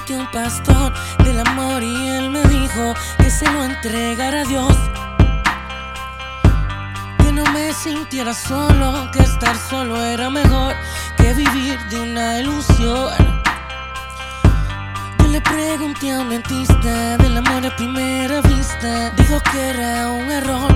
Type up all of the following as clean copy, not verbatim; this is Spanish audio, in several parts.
pregunté a un pastor del amor y él me dijo que se lo entregara a Dios, que no me sintiera solo, que estar solo era mejor que vivir de una ilusión. Yo le pregunté a un dentista del amor a primera vista, dijo que era un error,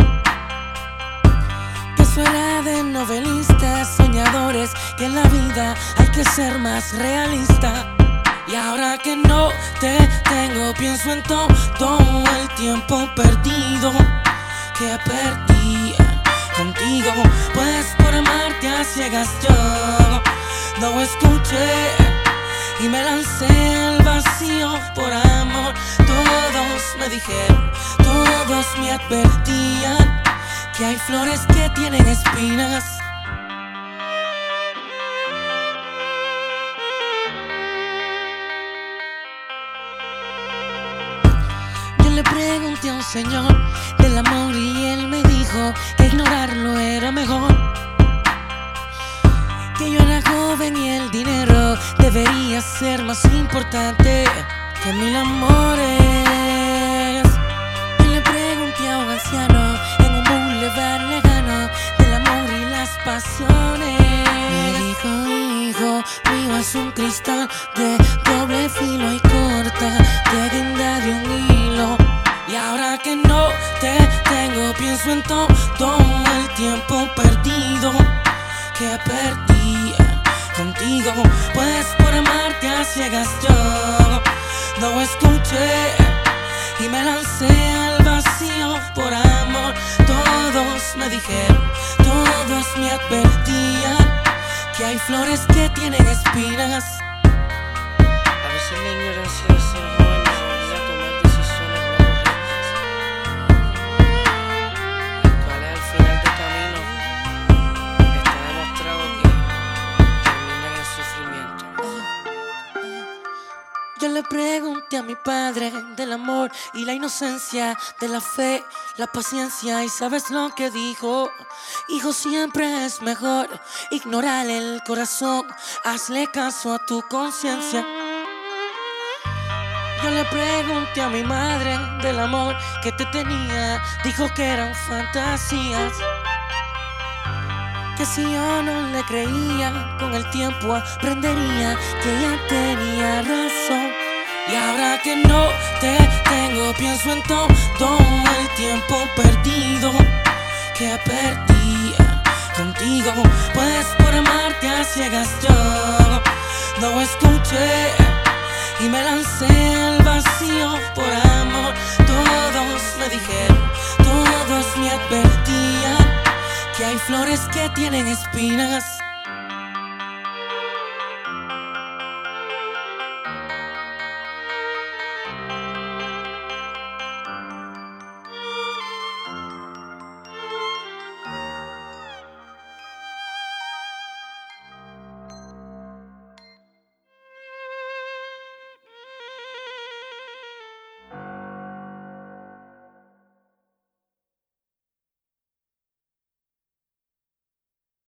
que eso era de novelistas, soñadores, que en la vida hay que ser más realista. Y ahora que no te tengo, pienso en todo el tiempo perdido que perdí contigo, pues por amarte a ciegas yo no escuché y me lancé al vacío por amor. Todos me dijeron, todos me advertían que hay flores que tienen espinas. Le pregunté a un señor del amor y él me dijo que ignorarlo era mejor, que yo era joven y el dinero debería ser más importante que mil amores. Y le pregunté a un anciano en un boulevard lejano del amor y las pasiones. Me dijo, hijo mío, es un cristal de doble filo y corta de guinda de un hilo. Y ahora que no te tengo, pienso en todo el tiempo perdido que perdí contigo, pues por amarte a ciegas yo no escuché y me lancé al vacío por amor. Todos me dijeron, todos me advertían que hay flores que tienen espinas. A veces la ignorancia de ser joven nos obliga a tomar decisiones no correctas, las cuales al final del camino está demostrado que terminan en sufrimiento. Yo le pregunté a mi padre del amor y la inocencia, de la fe, la paciencia, y ¿sabes lo que dijo? Hijo, siempre es mejor ignorar el corazón, hazle caso a tu conciencia. Yo le pregunté a mi madre del amor que te tenía, dijo que eran fantasías, que si yo no le creía, con el tiempo aprendería que ella tenía razón. Y ahora que no te tengo, pienso en todo el tiempo perdido que perdí contigo, pues por amarte a ciegas yo no escuché y me lancé al vacío por amor. Todos me dijeron, todos me advertían que hay flores que tienen espinas.